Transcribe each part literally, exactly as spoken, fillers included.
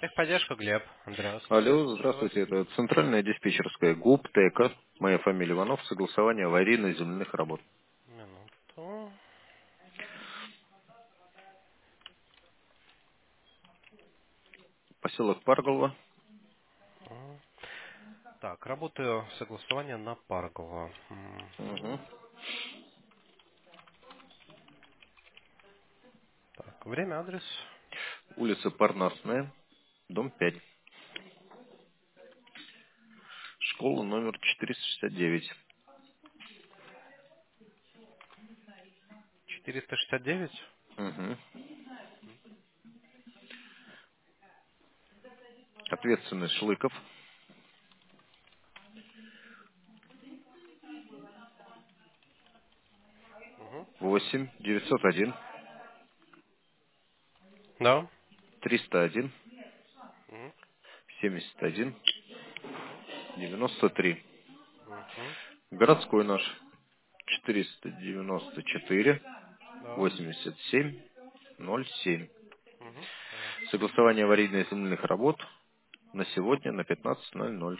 Техподдержка, Глеб. Здравствуйте, Алло, слушаю вас. здравствуйте, это центральная диспетчерская ГУП, ТЭКа. Моя фамилия Иванов, согласование аварийно-земляных работ. Минуту. Поселок Парголово. М. Так, работаю согласование на Парголо. Угу. Мгм. Так, время, адрес. Улица Парнасная, дом пять. Школа номер четыреста шестьдесят девять. четыреста шестьдесят девять. Угу. Ответственный Шлыков. Угу. восемь девятьсот один Да. триста один Угу. семьдесят один Угу. девяносто три. Угу. Городской наш четыреста девяносто четыре Да. восемьдесят семь ноль семь. Угу. Хорошо. Согласование аварийно-земляных работ на сегодня на пятнадцать ноль ноль.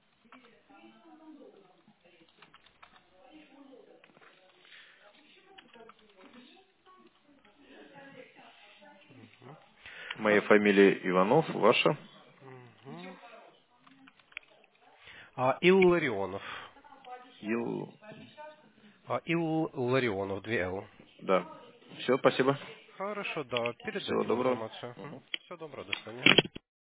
Угу. Моя А, фамилия Иванов, ваша? угу. А Илларионов. Ил... А Илларионов, две Л. Да. Все, спасибо. Хорошо, да, Всего передадим доброго. информацию. Мгм. Все добро, до свидания.